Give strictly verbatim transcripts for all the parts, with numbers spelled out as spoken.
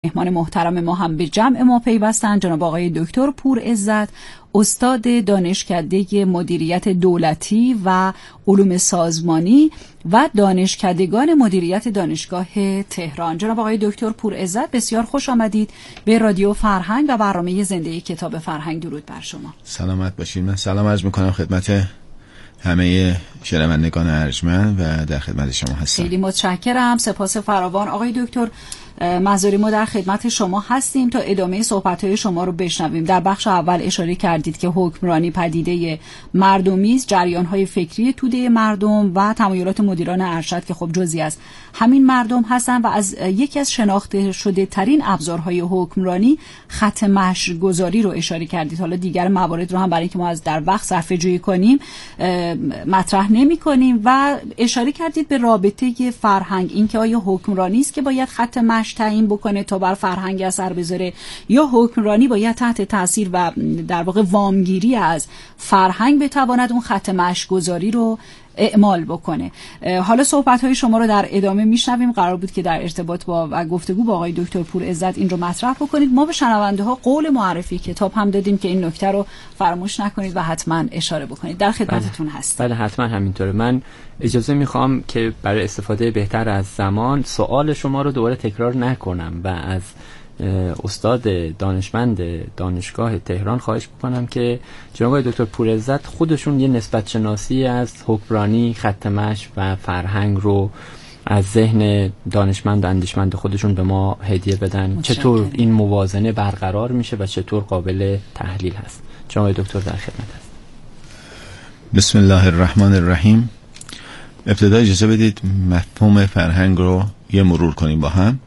مهمان محترم ما هم به جمع ما پیوستن، جناب آقای دکتر پورعزت، استاد دانشکده مدیریت دولتی و علوم سازمانی و دانشکدگان مدیریت دانشگاه تهران. جناب آقای دکتر پورعزت، بسیار خوش آمدید به رادیو فرهنگ و برنامه زنده کتاب فرهنگ. درود بر شما. سلامت باشید. من سلام عرض میکنم خدمت همه شنوندگان ارجمند و در خدمت شما هستم. خیلی متشکرم، سپاس فراوان. آقای دکتر معذوری، ما در خدمت شما هستیم تا ادامه صحبت‌های شما رو بشنویم. در بخش اول اشاره کردید که حکمرانی پدیده مردمی است، جریان‌های فکری توده مردم و تمایلات مدیران ارشد که خب جزئی از همین مردم هستن و از یکی از شناخته شده ترین ابزارهای حکمرانی خط مشی‌گذاری رو اشاره کردید. حالا دیگر موارد رو هم برای اینکه ما از در وقت صرفه‌جویی کنیم مطرح نمی‌کنیم و اشاره کردید به رابطه فرهنگ، اینکه آیا حکمرانی است که باید خط مشی تعیین بکنه تا بر فرهنگ اثر بذاره یا حکمرانی باید تحت تاثیر و در واقع وامگیری از فرهنگ بتواند اون خط مشی‌گذاری رو اعمال بکنه. حالا صحبت‌های شما رو در ادامه میشنویم. قرار بود که در ارتباط با و گفتگو با آقای دکتر پورعزت این رو مطرح بکنید. ما به شنونده ها قول معرفی کتاب هم دادیم که این نکته رو فراموش نکنید و حتما اشاره بکنید. در خدمتتون هستم. بله حتما همینطوره. من اجازه میخوام که برای استفاده بهتر از زمان سوال شما رو دوباره تکرار نکنم و از استاد دانشمند دانشگاه تهران خواهش بکنم که جناب آقای دکتر پورعزت خودشون یه نسبت شناسی از حکمرانی، خط مشی و فرهنگ رو از ذهن دانشمند و اندیشمند خودشون به ما هدیه بدن. متشکرم. چطور این موازنه برقرار میشه و چطور قابل تحلیل هست؟ جناب آقای دکتر در خدمت هست. بسم الله الرحمن الرحیم. ابتدا اجازه بدید مفهوم فرهنگ رو یه مرور کنیم با هم.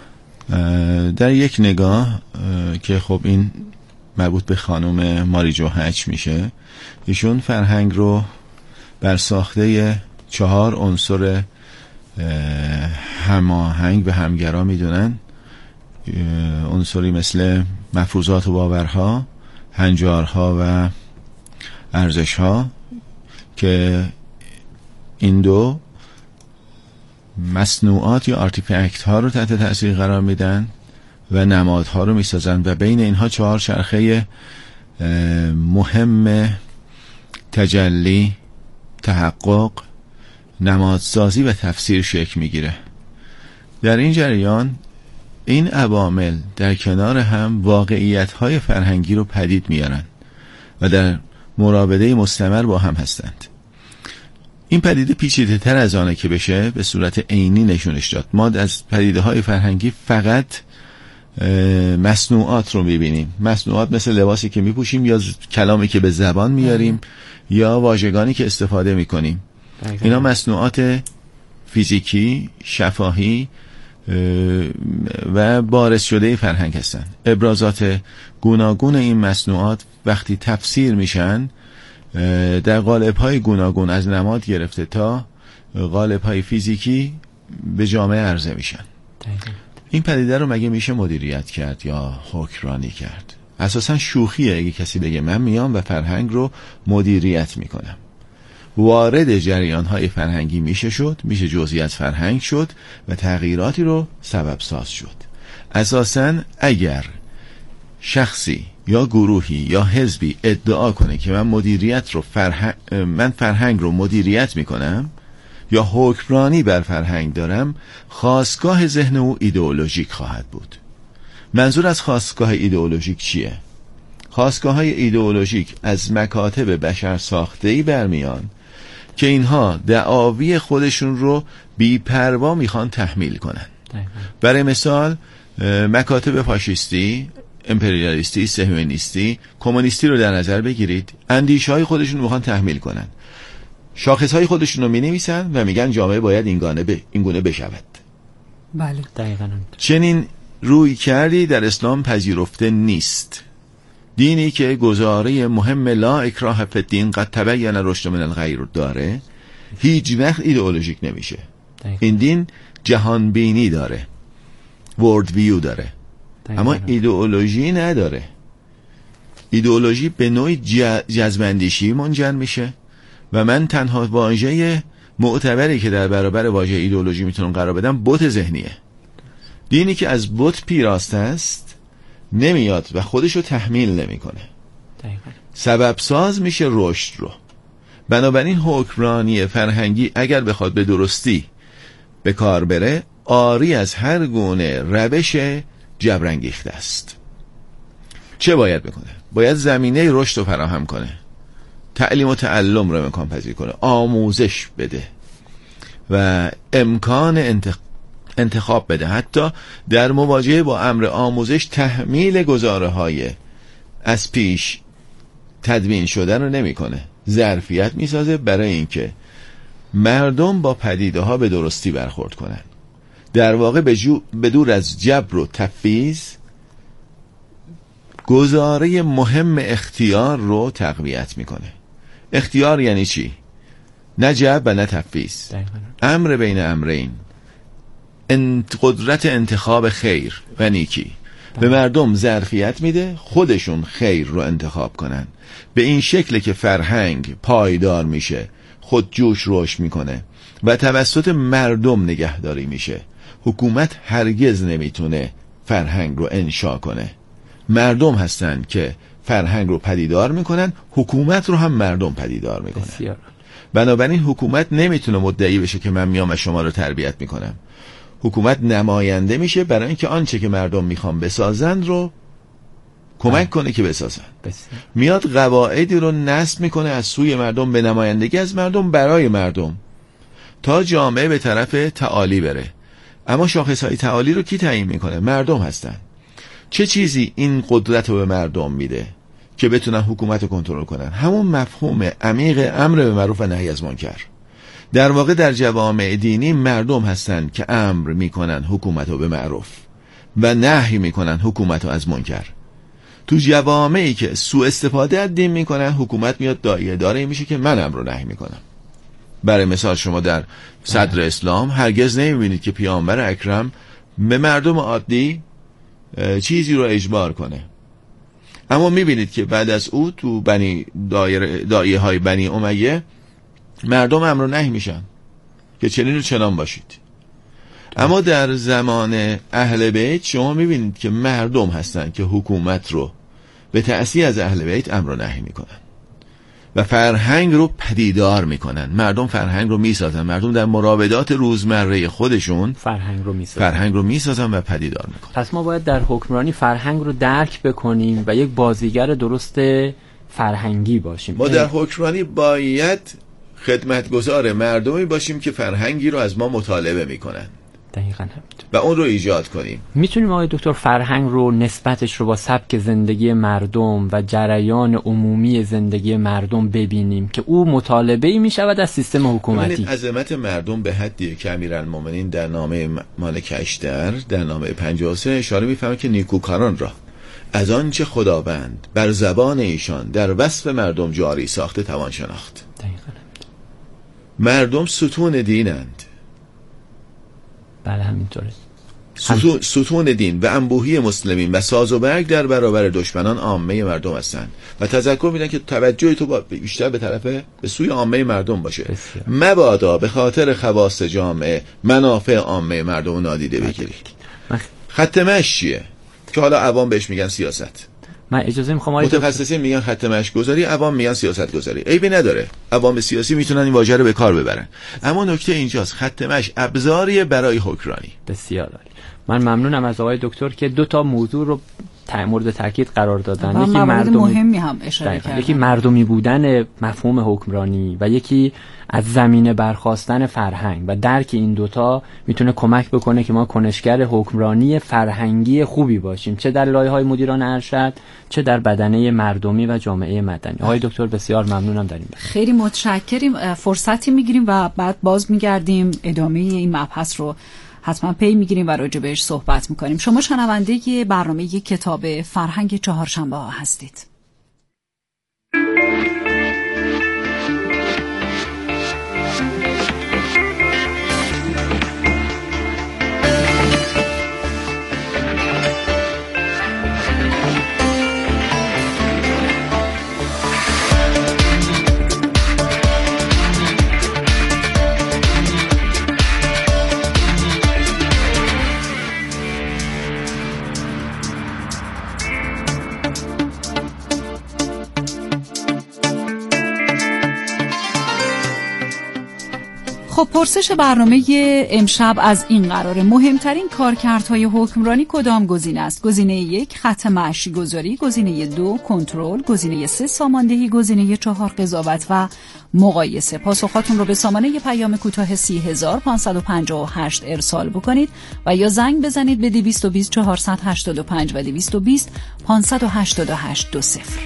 در یک نگاه که خب این مربوط به خانم ماریجو هچ میشه، ایشون فرهنگ رو بر ساخته چهار عنصر هماهنگ و همگرا میدونن. عنصری مثل مفروضات و باورها، هنجارها و ارزشها که این دو مصنوعات یا آرتیفکت ها رو تحت تأثیر قرار میدن و نمادها رو میسازن و بین اینها چهار چرخه مهم تجلی، تحقق، نمادسازی و تفسیر شکل میگیره. در این جریان این عوامل در کنار هم واقعیت های فرهنگی رو پدید میارن و در مرابطه مستمر با هم هستند. این پدیده پیچیده تر از آنه که بشه به صورت عینی نشونش داد. ما از پدیده های فرهنگی فقط مصنوعات رو میبینیم، مصنوعات مثل لباسی که میپوشیم یا کلامی که به زبان میاریم یا واژگانی که استفاده میکنیم. اینا مصنوعات فیزیکی، شفاهی و بارز شده فرهنگ هستن. ابرازات گوناگون این مصنوعات وقتی تفسیر میشن در قالب‌های گوناگون از نماد گرفته تا قالب‌های فیزیکی به جامعه عرضه میشن. این پدیده رو مگه میشه مدیریت کرد یا حکمرانی کرد؟ اساساً شوخیه اگه کسی بگه من میام و فرهنگ رو مدیریت میکنم. وارد جریان‌های فرهنگی میشه شد، میشه جزئی از فرهنگ شد و تغییراتی رو سبب ساز شد. اساساً اگر شخصی یا گروهی یا حزبی ادعا کنه که من مدیریت رو فرهنگ من فرهنگ رو مدیریت میکنم یا حکمرانی بر فرهنگ دارم، خاستگاه ذهن او ایدئولوژیک خواهد بود. منظور از خاستگاه ایدئولوژیک چیه؟ خاستگاه های ایدئولوژیک از مکاتب بشر ساخته‌ای برمیان که اینها دعاوی خودشون رو بی‌پروا میخوان تحمیل کنن. برای مثال مکاتب فاشیستی، امپریالیستی، صهیونیستی، کمونیستی رو در نظر بگیرید. اندیشه های خودشون رو میخوان تحمیل کنن، شاخص های خودشون رو می نویسن و میگن جامعه باید این گونه ب... این گونه بشود. بله دقیقاً. چنین روی کردی در اسلام پذیرفته نیست. دینی که گزاره مهم لا اکراه فی الدین قد تبین الرشد من الغی رو داره، هیچ وقت ایدئولوژیک نمیشه. دقیقا. این دین جهان بینی داره، ورد ویو داره. دقیقا. اما ایدئولوژی نداره. ایدئولوژی به نوعی جزمندیشی منجر میشه و من تنها واژه معتبری که در برابر واژه ایدئولوژی میتونم قرار بدم بت ذهنیه. دینی که از بت پیراست است نمیاد و خودشو تحمیل نمیکنه، سبب ساز میشه رشد رو. بنابراین حکمرانی فرهنگی اگر بخواد به درستی به کار بره، عاری از هر گونه روش جبرانگیخته است. چه باید بکنه؟ باید زمینه رشد رو فراهم کنه، تعلیم و تعلم رو امکان پذیر کنه، آموزش بده و امکان انتخاب انتخاب بده. حتی در مواجهه با امر آموزش تحمیل گزاره های از پیش تدوین شده رو نمی کنه، ظرفیت می سازه برای اینکه مردم با پدیده ها به درستی برخورد کنن. در واقع به دور از جبر و تفویض گزاره مهم اختیار رو تقویت میکنه. اختیار یعنی چی؟ نه جبر و نه تفویض، امر بین امرین، قدرت انتخاب خیر و نیکی. به مردم ظرفیت میده خودشون خیر رو انتخاب کنن. به این شکل که فرهنگ پایدار میشه، خود جوش رشد میکنه و توسط مردم نگهداری میشه. حکومت هرگز نمیتونه فرهنگ رو انشا کنه. مردم هستن که فرهنگ رو پدیدار میکنن، حکومت رو هم مردم پدیدار میکنن. بسیار. بنابراین حکومت نمیتونه مدعی بشه که من میام و شما رو تربیت میکنم. حکومت نماینده میشه برای اینکه آنچه که مردم میخوان بسازند رو کمک کنه که بسازن. بسیار. میاد قواعدی رو نصب میکنه از سوی مردم به نمایندگی از مردم برای مردم تا جامعه به طرف تعالی بره. اما شاخصهای تعالی رو کی تعیین میکنه؟ مردم هستن. چه چیزی این قدرت رو به مردم میده که بتونن حکومت رو کنترل کنن؟ همون مفهوم عمیق امر به معروف و نهی از منکر. در واقع در جوامع دینی مردم هستن که امر میکنن حکومت رو به معروف و نهی میکنن حکومت رو از منکر. تو جوامعی که سوء استفاده از دین میکنن، حکومت میاد داعیه داره میشه که من امر رو نهی میکنم. برای مثال شما در صدر اسلام هرگز نمیبینید که پیامبر اکرم به مردم عادی چیزی رو اجبار کنه. اما میبینید که بعد از او تو بنی دایره داعیه های بنی امیه مردم امر نهی میشن که چنین و چنان باشید. اما در زمان اهل بیت شما میبینید که مردم هستن که حکومت رو به تأثیر از اهل بیت امر نهی میکنن و فرهنگ رو پدیدار میکنن. مردم فرهنگ رو میسازن. مردم در مراودات روزمره خودشون فرهنگ رو میسازن فرهنگ رو میسازن و پدیدار میکنن. پس ما باید در حکمرانی فرهنگ رو درک بکنیم و یک بازیگر درست فرهنگی باشیم. ما در حکمرانی باید خدمتگزار مردمی باشیم که فرهنگی رو از ما مطالبه میکنن. دقیقاً و اون رو ایجاد کنیم. میتونیم آقای دکتر فرهنگ رو نسبتش رو با سبک زندگی مردم و جریان عمومی زندگی مردم ببینیم که او مطالبه‌ای میشود از سیستم حکومتی. عظمت مردم به حدیه که امیرالمومنین در نامه مالک اشتر در نامه پنجاه و سه اشاره میفهمه که نیکوکاران را از آنچه خداوند بر زبان ایشان در وصف مردم جاری ساخته توان شناخت. دقیقاً. مردم ستون دینند. بله همینطوره. ستون, ستون دین و انبوهی مسلمین و ساز و برگ در برابر دشمنان عامه مردم هستند و تذکر میدن که توجه تو بیشتر به طرف به سوی عامه مردم باشه. بسیار. مبادا به خاطر خواص جامعه منافع عامه مردم نادیده بگیری. خط مشی چیه که حالا عوام بهش میگن سیاست؟ من اجازه میخوام متخصصین میگن خط مشی گذاری، عوام میگن سیاست گذاری. عیبی نداره، عوام سیاسی میتونن این واژه رو به کار ببرن. اما نکته اینجاست خط مشی ابزاری برای حکمرانی. بسیار عالی. من ممنونم از آقای دکتر که دو تا موضوع رو مورد تاکید قرار دادن. یکی مردمی مهمی هم اشاره کردن. یکی مردمی بودن مفهوم حکمرانی و یکی از زمینه برخاستن فرهنگ و درک این دوتا میتونه کمک بکنه که ما کنشگر حکمرانی فرهنگی خوبی باشیم، چه در لایه‌های مدیران ارشد چه در بدنه مردمی و جامعه مدنی. آقای دکتر بسیار ممنونم در این بحث. خیلی متشکریم. فرصتی میگیریم و بعد باز میگردیم ادامه این مبحث رو حتما پی میگیریم و راجع بهش صحبت میکنیم. شما شنونده برنامه کتاب فرهنگ چهارشنبه ها هستید. خب پرسش برنامه امشب از این قراره: مهمترین کارکردهای حکمرانی کدام گزینه است؟ گزینه یک خط معشی گذاری، گزینه دو کنترل، گزینه سه ساماندهی، گزینه چهار قضاوت و مقایسه. پاسخاتون رو به سامانه پیام کوتاه سی هزار پانصد و پنجاه و هشت ارسال بکنید و یا زنگ بزنید به دویست و بیست چهارصد و هشتاد و پنج و دویست و بیست پانصد و هشتاد و هشت دو صفر.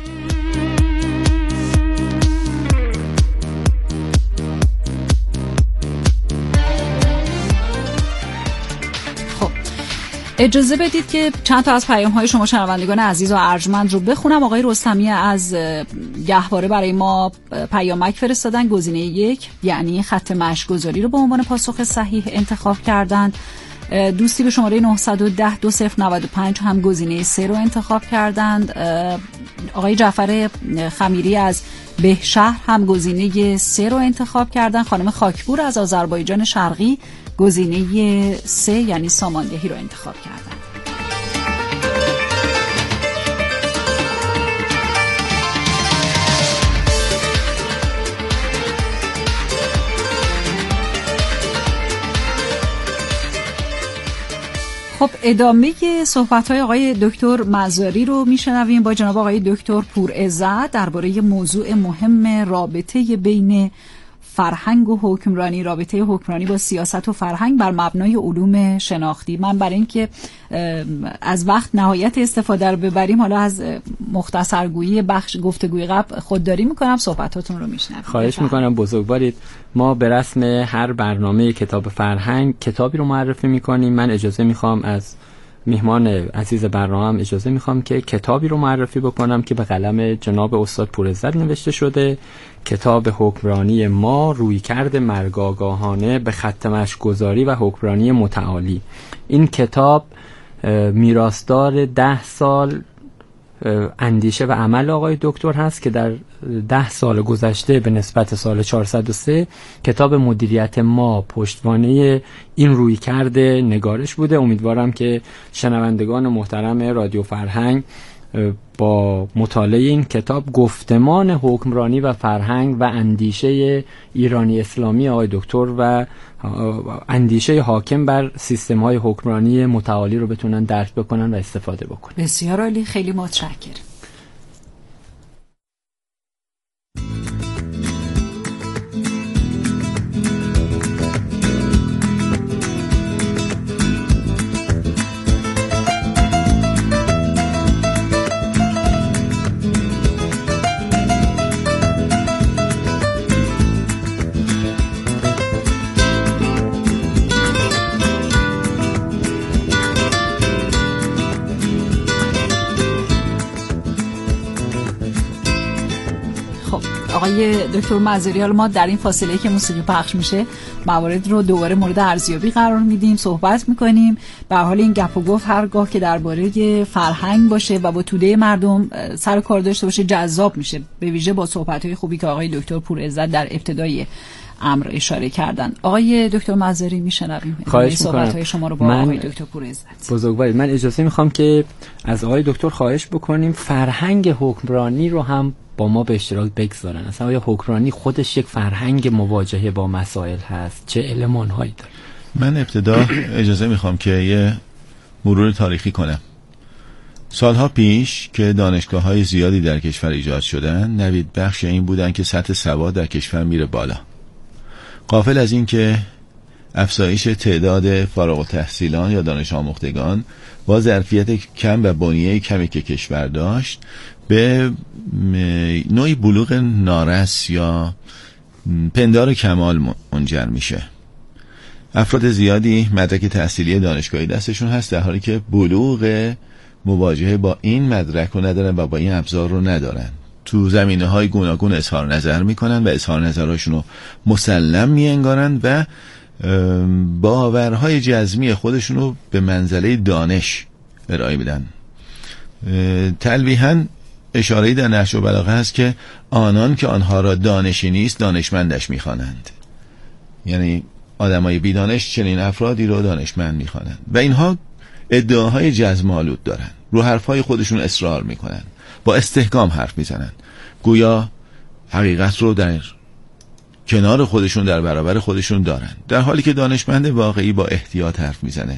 اجازه بدید که چند تا از پیام‌های شما شنوندگان عزیز و ارجمند رو بخونم. آقای رستمی از گهواره برای ما پیامک فرستادن. گزینه یک یعنی خط مشی‌گذاری رو به عنوان پاسخ صحیح انتخاب کردند. دوستی به شماره نهصد و ده دو صفر نود و پنج هم گزینه سه رو انتخاب کردند. آقای جعفر خمیری از بهشهر هم گزینه سه رو انتخاب کردند. خانم خاکپور از آذربایجان شرقی گزینه سه یعنی ساماندهی رو انتخاب کردن. خب ادامه صحبت‌های آقای دکتر مزاری رو میشنویم با جناب آقای دکتر پورعزت درباره موضوع مهم رابطه بین فرهنگ و حکمرانی، رابطه حکمرانی با سیاست و فرهنگ بر مبنای علوم شناختی. من برای اینکه از وقت نهایت استفاده رو ببریم، حالا از مختصرگویی بخش گفتگوی قبل خودداری میکنم، صحبتاتون رو میشنویم. خواهش میکنم بزرگوارید. ما به رسم هر برنامه کتاب فرهنگ کتابی رو معرفی میکنیم. من اجازه میخوام از میهمان عزیز برنامه اجازه میخوام که کتابی رو معرفی بکنم که به قلم جناب استاد پورعزت نوشته شده. کتاب حکمرانی ما، رویکرد مرگاگاهانه به خط مشی‌گذاری و حکمرانی متعالی. این کتاب میراثدار ده سال اندیشه و عمل آقای دکتر هست که در ده سال گذشته به نسبت سال چهارصد و سه کتاب مدیریت ما پشتوانه این رویکرد نگارش بوده. امیدوارم که شنوندگان محترم رادیو فرهنگ با مطالعه این کتاب گفتمان حکمرانی و فرهنگ و اندیشه ایرانی اسلامی آقای دکتر و اندیشه حاکم بر سیستم‌های حکمرانی متعالی رو بتونن درک بکنن و استفاده بکنن. بسیار عالی، خیلی متشکرم. آقای دکتر مزاری، ما در این فاصله که موسیقی پخش میشه موارد رو دوباره مورد ارزیابی قرار میدیم، صحبت میکنیم. به حال این گپ و گفت هرگاه که درباره فرهنگ باشه و با توده مردم سر کار داشته باشه جذاب میشه، به ویژه با صحبت‌های خوبی که آقای دکتر پورعزت در ابتدای امر اشاره کردن. آقای دکتر مزاری میشنویم. خواهش صحبت‌های شما رو با من آقای دکتر پورعزت. بزرگوارید، من اجازه میخوام که از آقای دکتر خواهش بکنیم فرهنگ حکمرانی رو هم با ما به اشتراک بگذارن. اصلا آیا حکمرانی خودش یک فرهنگ مواجهه با مسائل هست؟ چه المان‌هایی داره؟ من ابتدا اجازه میخوام که یه مرور تاریخی کنم. سالها پیش که دانشگاه‌های زیادی در کشور ایجاد شدن، نوید بخش این بودن که سطح سواد در کشور میره بالا. غافل از این که افزایش تعداد فارغ التحصیلان یا دانش آموختگان با ظرفیت کم و بنیه کمی که کشور داشت به نوعی بلوغ نارس یا پندار کمال منجر میشه. افراد زیادی مدرک تحصیلی دانشگاهی دستشون هست در حالی که بلوغ مواجهه با این مدرک رو ندارن و با این ابزار رو ندارن. تو زمینه های گوناگون اظهار نظر میکنن و اظهار نظرهاشون رو مسلم میانگارن و باورهای جزمی خودشون رو به منزله دانش ارائه بدن. تلویحاً اشاره‌ای در نحو و بلاغه هست که آنان که آنها را دانشی نیست دانشمندش میخوانند. یعنی آدمای بی دانش چنین افرادی رو دانشمند میخوانند و اینها ادعاهای جزم‌آلود دارن، رو حرفهای خودشون اصرار میکنن، با استحکام حرف میزنن، گویا حقیقت رو در کنار خودشون در برابر خودشون دارن، در حالی که دانشمند واقعی با احتیاط حرف میزنه،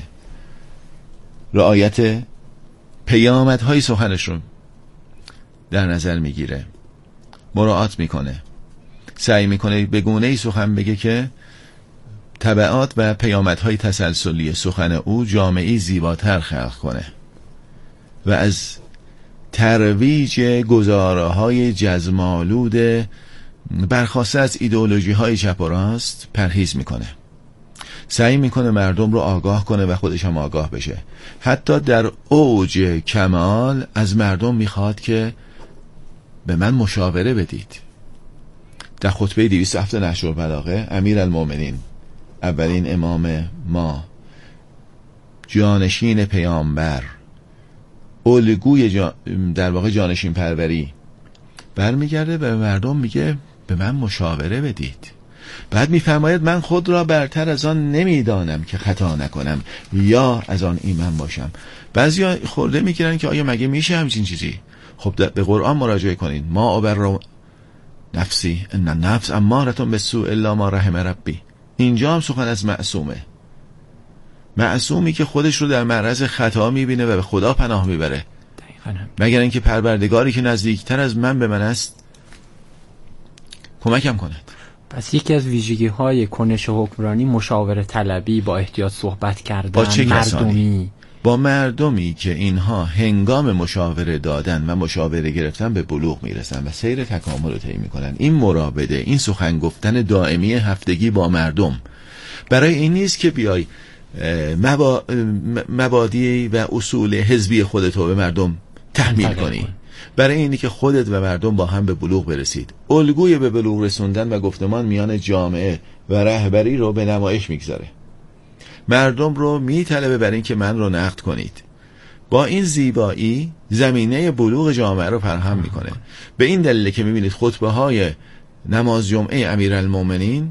رعایت پیامدهای سخنشون در نظر میگیره، مراعات میکنه، سعی میکنه به گونه‌ای سخن بگه که تبعات و پیامدهای تسلسلی سخن او جامعه‌ای زیباتر خلق کنه و از ترویج گزاره‌های جزم‌آلود برخواسته از ایدئولوژی‌های چپ و راست پرهیز میکنه. سعی میکنه مردم رو آگاه کنه و خودش هم آگاه بشه. حتی در اوج کمال از مردم میخواد که به من مشاوره بدید. در خطبه دویست و هفت نهج البلاغه امیرالمومنین، اولین امام ما، جانشین پیامبر، الگوی جا در واقع جانشین پروری، برمیگرده به مردم میگه به من مشاوره بدید. بعد میفرماید من خود را برتر از آن نمیدانم که خطا نکنم یا از آن ایمن باشم. بعضیا خورده میگیرن که آیا مگه میشه همچین چیزی؟ خب به قرآن مراجعه کنید. ما ابر نفسی ان النفس امارة بالسوء الا ما رحم ربی. اینجا هم سخن از معصومه، معصومی که خودش رو در معرض خطا میبینه و به خدا پناه میبره، مگر اینکه پروردگاری که نزدیکتر از من به من است کمکم کند. پس یکی از ویژگی های کنش حکمرانی مشاوره طلبی، با احتیاط صحبت کردن، با چه کسانی؟ مردمی. با مردمی که اینها هنگام مشاوره دادن و مشاوره گرفتن به بلوغ میرسن و سیر تکامل رو طی میکنن. این مراوده، این سخن گفتن دائمی هفتگی با مردم برای این نیست که بیای مبادی و اصول حزبی خودتو به مردم تحمیل کنی، برای اینی که خودت و مردم با هم به بلوغ برسید. الگوی به بلوغ رسوندن و گفتمان میان جامعه و رهبری رو به نمایش میگذاره، مردم رو میطلبه برای اینکه من رو نقد کنید. با این زیبایی زمینه بلوغ جامعه رو فراهم میکنه. به این دلیل که میبینید خطبه های نماز جمعه امیرالمومنین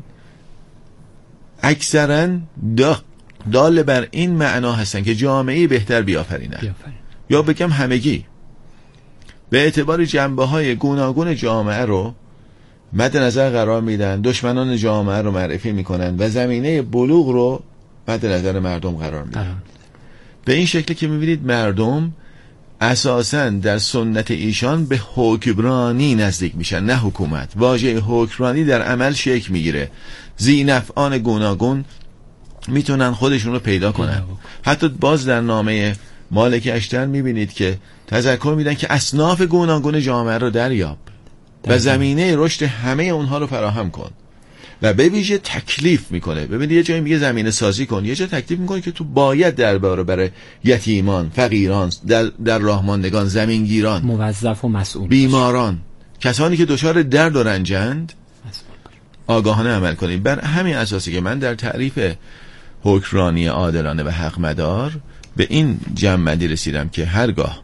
اکثرا دال بر این معنا هستن که جامعه بهتر بیافرینن، یا بگم همگی به اعتبار جنبه های گوناگون جامعه رو مد نظر قرار میدن، دشمنان جامعه رو معرفی میکنن و زمینه بلوغ رو مد نظر مردم قرار میدن. به این شکلی که میبینید مردم اساساً در سنت ایشان به حکمرانی نزدیک میشن، نه حکومت. واژه حکمرانی در عمل شکل میگیره، ذی‌نفعان گوناگون میتونن خودشون رو پیدا کنن. حتی باز در نامه مالک اشتر میبینید که تذکر میدن که اصناف گوناگون جامعه رو دریاب و زمینه رشد همه اونها رو فراهم کن و به ویژه تکلیف میکنه. ببینید یه جایی میگه زمینه سازی کن، یه جا تکلیف میکنه که تو باید درباره برای یتیمان، فقیران، در, در راهماندگان، زمینگیران، موظف و مسئول، بیماران، کسانی که دچار درد و رنجند آگاهانه عمل کنید. بر همین اساسی که من در تعریف حکمرانی عادلانه و حق مدار به این جمع‌بندی رسیدم که هرگاه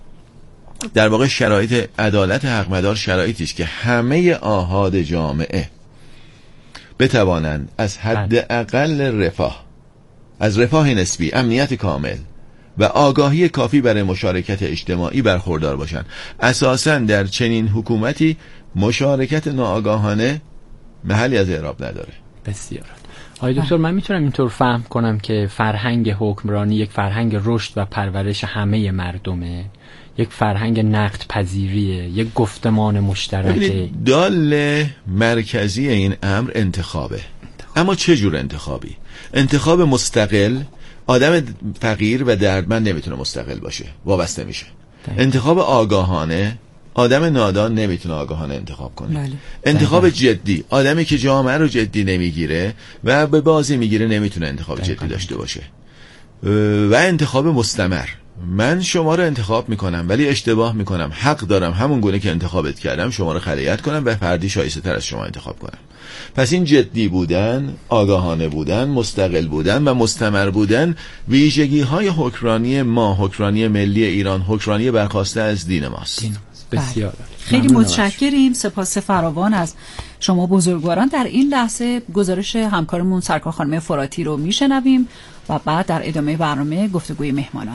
در واقع شرایط عدالت حق مدار شرایطی است که همه آحاد جامعه بتوانند از حد اقل رفاه، از رفاه نسبی، امنیت کامل و آگاهی کافی برای مشارکت اجتماعی برخوردار باشند. اساساً در چنین حکومتی مشارکت ناآگاهانه محلی از اعراب نداره. بسیار. آقای دکتر، من میتونم اینطور فهم کنم که فرهنگ حکمرانی یک فرهنگ رشد و پرورش همه مردمه، یک فرهنگ نقد پذیریه، یک گفتمان مشترکه. دال مرکزی این امر انتخابه. انتخاب. اما چه جور انتخابی؟ انتخاب مستقل. آدم فقیر و دردمند نمیتونه مستقل باشه، وابسته میشه. دقیقا. انتخاب آگاهانه. آدم نادان نمیتونه آگاهانه انتخاب کنه. بله. انتخاب دقیقا. جدی. آدمی که جامعه رو جدی نمیگیره و به بازی میگیره نمیتونه انتخاب دقیقا. جدی داشته باشه. و انتخاب مستمر. من شما رو انتخاب میکنم ولی اشتباه میکنم، حق دارم همون گونه که انتخابت کردم شما رو خلیعت کنم و فردی شایسته تر از شما انتخاب کنم. پس این جدی بودن، آگاهانه بودن، مستقل بودن و مستمر بودن ویژگی های حکمرانی ما، حکمرانی ملی ایران، حکمرانی برخواسته از دین ماست. دین ماست. بسیار. خیلی متشکریم، سپاس فراوان از شما بزرگواران. در این لحظه گزارش همکارمون سرکار خانم فراتی رو میشنویم و بعد در ادامه برنامه گفتگوی مهمانان.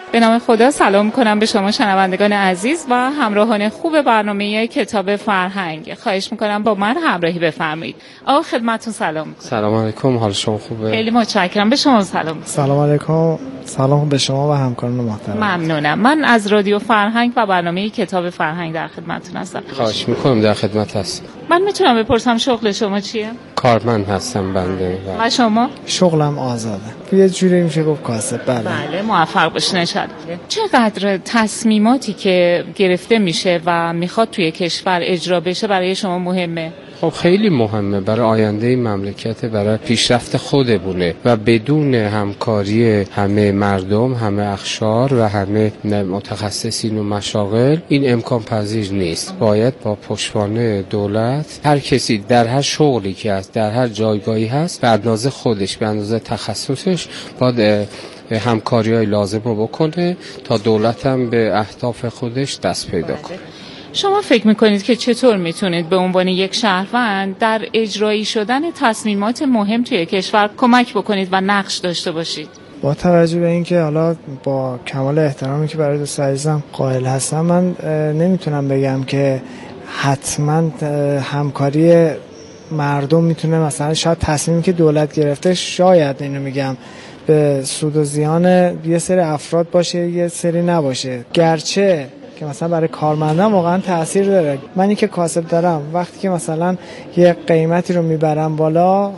به نام خدا سلام میکنم به شما شنوندگان عزیز و همراهان خوب برنامه کتاب فرهنگ. خواهش میکنم با من همراهی بفرمایید. آقا خدمتتون سلام میکنم. سلام علیکم، حال شما خوبه؟ خیلی متشکرم. به شما سلام. سلام علیکم. سلام به شما و همکاران محترم. ممنونم. من از رادیو فرهنگ و برنامه کتاب فرهنگ در خدمتتون هستم. خواهش میکنم، در خدمت هستم. من میتونم بپرسم شغل شما چیه؟ کارمند هستم بنده. و شما؟ شغلم آزاده. یه جوری میشه گفت کاسب. بله. بله، موفق باشین ان شاء الله. چقدر تصمیماتی که گرفته میشه و میخواد توی کشور اجرا بشه برای شما مهمه؟ خب خیلی مهمه برای آینده مملکت، برای پیشرفت خودمونه و بدون همکاری همه مردم، همه اقشار و همه متخصصین و مشاغل این امکان پذیر نیست. باید با پشتوانه دولت هر کسی در هر شغلی که هست، در هر جایگاهی هست، به اندازه خودش، به اندازه تخصصش باید همکاری های لازم رو بکنه تا دولت هم به اهداف خودش دست پیدا کنه. شما فکر میکنید که چطور میتونید به عنوان یک شهروند در اجرایی شدن تصمیمات مهم توی کشور کمک بکنید و نقش داشته باشید؟ با توجه به اینکه حالا با کمال احترامی که برای دوست عزیزم قائل هستم، من نمیتونم بگم که حتما همکاری مردم میتونه، مثلا شاید تصمیمی که دولت گرفته، شاید اینو میگم به سود و زیان یه سری افراد باشه، یه سری نباشه، گرچه که مثلا برای کارمندان واقعا تأثیر داره. منی که کاسب دارم وقتی که مثلا یه قیمتی رو میبرم بالا،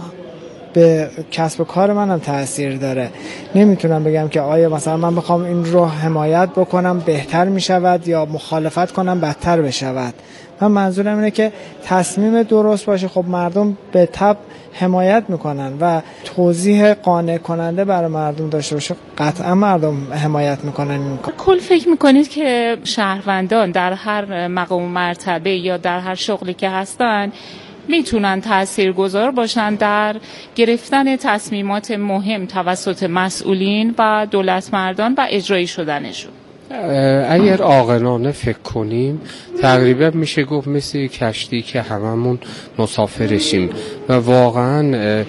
به کسب و کار منم تأثیر داره. نمیتونم بگم که آیا مثلا من بخوام این رو حمایت بکنم بهتر میشود یا مخالفت کنم بدتر بشود. من منظورم اینه که تصمیم درست باشه. خب مردم به تبع حمایت میکنن و توضیح قانع کننده برای مردم داشته باشه، قطعا مردم حمایت میکنن. کل فکر میکنید که شهروندان در هر مقام و مرتبه یا در هر شغلی که هستن میتونن تاثیرگذار باشن در گرفتن تصمیمات مهم توسط مسئولین و دولت مردان و اجرایی شدنشون؟ اگر عاقلانه فکر کنیم تقریبا میشه گفت مثل کشتی که هممون مسافرشیم و واقعا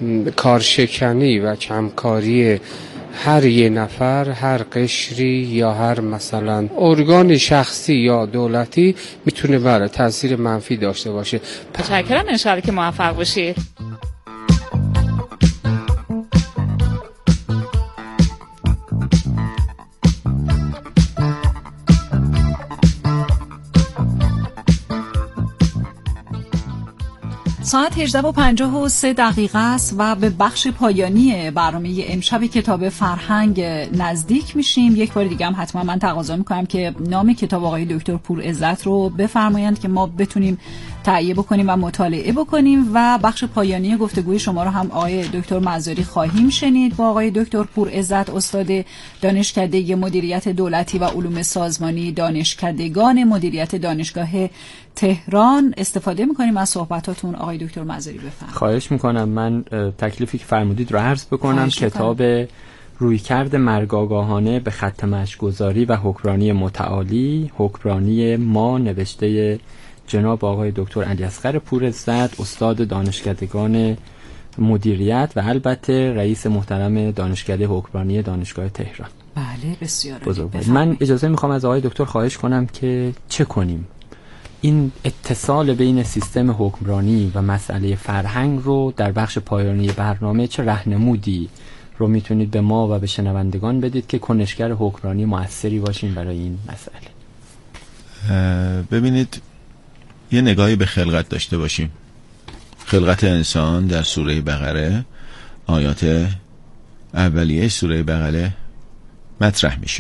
کارشکنی و کمکاری هر یه نفر، هر قشری یا هر مثلا ارگان شخصی یا دولتی میتونه برای تاثیر منفی داشته باشه. متشکرم، ان شاءالله که موفق باشید. ساعت هجده و پنجاه و سه دقیقه است و به بخش پایانی برنامه امشب کتاب فرهنگ نزدیک میشیم. یک بار دیگه هم حتما من تقاضا میکنم که نام کتاب آقای دکتر پورعزت رو بفرمایند که ما بتونیم تهیه بکنیم و مطالعه بکنیم و بخش پایانی گفتگوی شما رو هم آقای دکتر مزاری خواهیم شنید با آقای دکتر پورعزت، استاد دانشکده مدیریت دولتی و علوم سازمانی، دانشکدگان مدیریت دانشگاه تهران. استفاده میکنیم از صحبتاتون. آقای دکتر مزاری بفرمایید. خواهش میکنم. من تکلیفی که فرمودید رو عرض بکنم. کتاب رویکرد مرگ‌آگاهانه به خط مشی‌گذاری و حکمرانی متعالی، حکمرانی ما، نوشته جناب آقای دکتر علیاصغر پورعزت، استاد دانشکدگان مدیریت و البته رئیس محترم دانشکده حکمرانی دانشگاه تهران. بله، بسیار عالی. من اجازه میخوام از آقای دکتر خواهش کنم که چه کنیم این اتصال بین سیستم حکمرانی و مسئله فرهنگ رو در بخش پایانی برنامه، چه راهنمودی رو میتونید به ما و به شنوندگان بدید که کنشگر حکمرانی موثری باشیم برای این مسئله؟ ببینید، یه نگاهی به خلقت داشته باشیم. خلقت انسان در سوره بقره، آیات اولیه سوره بقره مطرح میشه.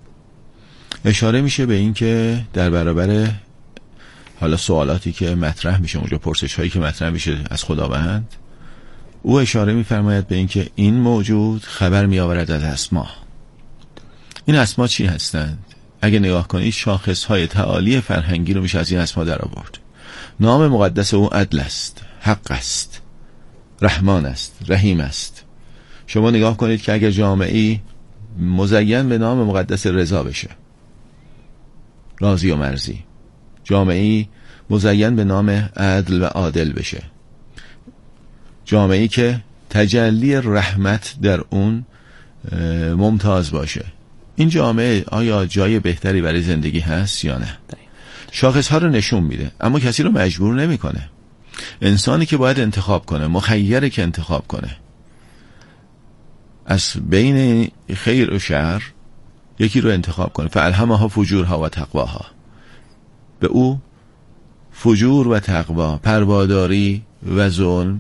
اشاره میشه به این که در برابر حالا سوالاتی که مطرح میشه اونجا، پرسش هایی که مطرح میشه از خداوند، او اشاره میفرماید به این که این موجود خبر میآورد از اسما. این اسما چی هستند؟ اگه نگاه کنید شاخص های تعالی فرهنگی رو میشه از این اسما در آورد. نام مقدس او عدل است، حق است، رحمان است، رحیم است. شما نگاه کنید که اگر جامعه‌ای مزین به نام مقدس رضا بشه، راضی و مرضی، جامعه‌ای مزین به نام عدل و عادل بشه، جامعه‌ای که تجلی رحمت در اون ممتاز باشه، این جامعه آیا جای بهتری برای زندگی هست یا نه؟ شاخص ها رو نشون میده اما کسی رو مجبور نمیکنه. انسانی که باید انتخاب کنه، مخیره که انتخاب کنه از بین خیر و شر یکی رو انتخاب کنه. فالهمها فجورها و تقواها، به او فجور و تقوا، پرواداری و ظلم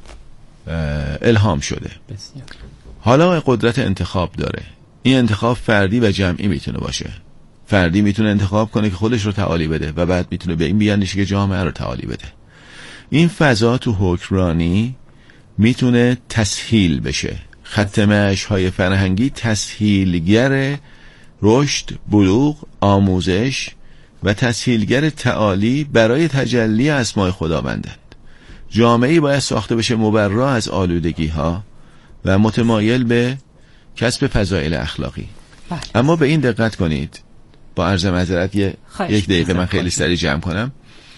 الهام شده. بسیار. حالا قدرت انتخاب داره. این انتخاب فردی و جمعی میتونه باشه. فردی میتونه انتخاب کنه که خودش رو تعالی بده و بعد میتونه به این بیاندیشه که جامعه رو تعالی بده. این فضا تو حکمرانی میتونه تسهیل بشه. خط مشی‌های فرهنگی تسهیلگر رشد، بلوغ، آموزش و تسهیلگر تعالی برای تجلی اسماء خداوندند. جامعه‌ای باید ساخته بشه مبرا از آلودگی ها و متمایل به کسب فضایل اخلاقی. بله. اما به این دقت کنید، با عرض معذرت یک دقیقه من خیلی سریع جمع کنم.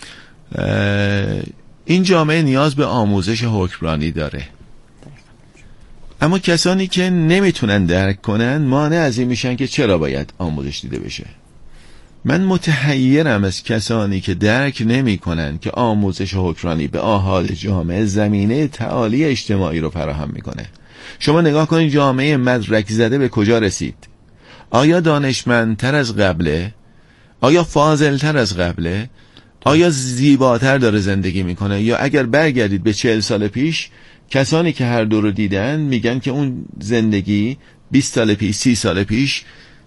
این جامعه نیاز به آموزش حکمرانی داره، اما کسانی که نمیتونن درک کنن مانع از این میشن که چرا باید آموزش دیده بشه. من متحیرم از کسانی که درک نمی کنن که آموزش حکمرانی به آحال جامعه زمینه تعالی اجتماعی رو فراهم میکنه. شما نگاه کنید جامعه مدرک زده به کجا رسید؟ آیا دانشمندتر از قبله؟ آیا فاضلتر از قبله؟ آیا زیباتر داره زندگی میکنه؟ یا اگر برگردید به چهل سال پیش، کسانی که هر دو رو دیدن میگن که اون زندگی بیست سال پیش، سی سال پیش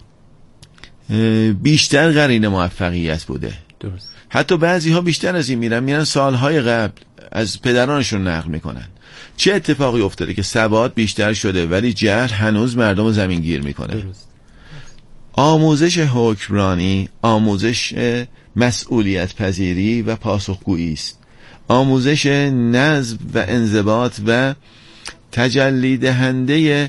بیشتر قرین موفقیت بوده. درست. حتی بعضی ها بیشتر از این میرن میرن سالهای قبل از پدرانشون نقل میکنن. چه اتفاقی افتاده که سواد بیشتر شده ولی جهل هنوز مردم رو زمین گیر میکنه. درست. آموزش حکمرانی آموزش مسئولیت پذیری و پاسخگویی است. آموزش نظم و انضباط و تجلی دهنده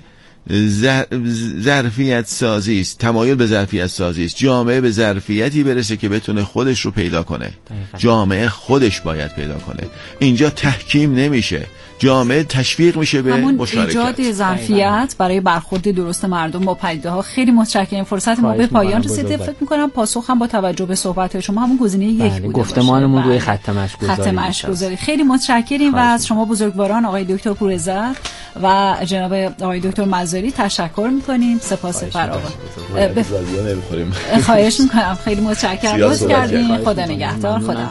ظرفیت سازی است. تمایل به ظرفیت سازی است. جامعه به ظرفیتی برسه که بتونه خودش رو پیدا کنه. دقیقا. جامعه خودش باید پیدا کنه. اینجا تحکیم نمیشه، جامعه تشویق میشه به مشارکت. ایجاد ظرفیت برای برخورد درست مردم با پدیده ها. خیلی متشکرم. فرصت ما به پایان رسیده. فکر می‌کنم پاسخ هم با توجه به صحبت شما همون گزینه یک بوده. گفتمانمون روی خط مشگذاری. خط مشگذاری. خیلی متشکریم و از شما بزرگواران آقای دکتر پورعزت و جناب آقای دکتر مزاری تشکر می‌کنیم. سپاس فراوان. خواهش می‌کنم. خیلی متشکرم. لطف کردین. خدا نگهدار. خدا.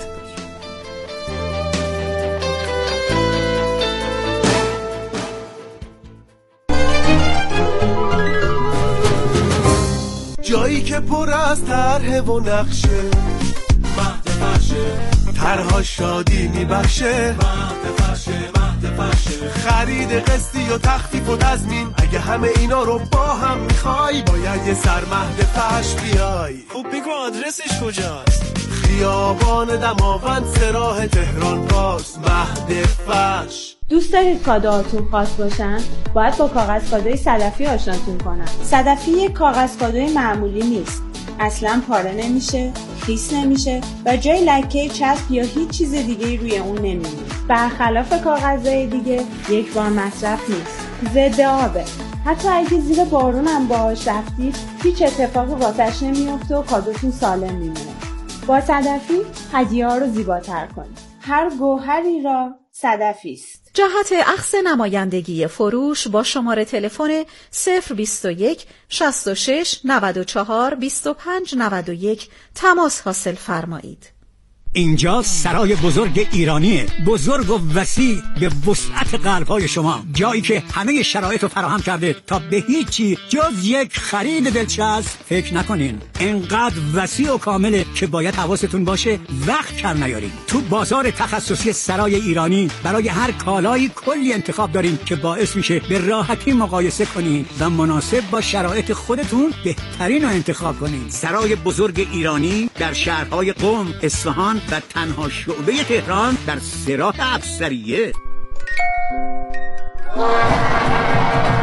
جایی که پر از طرح و نقشه، مهد فرشه، طرها شادی میبخشه، مهد فرشه، مهد فرشه، خرید قسطی و تخفیف و تضمین. اگه همه اینا رو با هم میخوای باید یه سر مهد فرش بیای. خب بگو آدرسش کجاست؟ خیابان دماوند سراح تهران باز، مهد فرش. دوست دارید کادوهاتون خاص باشن؟ باید با کاغذ کادوی صدفی آشناتون کنم. صدفی یک کاغذ کادوی معمولی نیست. اصلاً پاره نمیشه، خیس نمیشه و جای لکه، چسب یا هیچ چیز دیگه روی اون نمیمونه. برخلاف کاغذهای دیگه یک بار مصرف نیست. ضد آبه. حتی اگه زیر بارون هم باهاش رفتید هیچ اتفاقی واسش نمیفته و کادوتون سالم میمونه. با صدفی هدیه‌ها رو زیباتر کنید. هر گوهری را صدفی است. جهت اخذ نمایندگی فروش با شماره تلفن صفر بیست و یک شصت و شش نود و چهار بیست و پنج نود و یک تماس حاصل فرمایید. اینجا سرای بزرگ ایرانیه، بزرگ و وسیع به وسعت قلب‌های شما، جایی که همه شرایط رو فراهم کرده تا به هیچی جز یک خرید دلچسب فکر نکنین. اینقدر وسیع و کامله که باید حواستون باشه وقت کم نیارین. تو بازار تخصصی سرای ایرانی برای هر کالایی کلی انتخاب داریم که باعث میشه به راحتی مقایسه کنین و مناسب با شرایط خودتون بهترین رو انتخاب کنین. سرای بزرگ ایرانی در شهرهای قم، اصفهان و تنها شعبه تهران در سراح افسریه.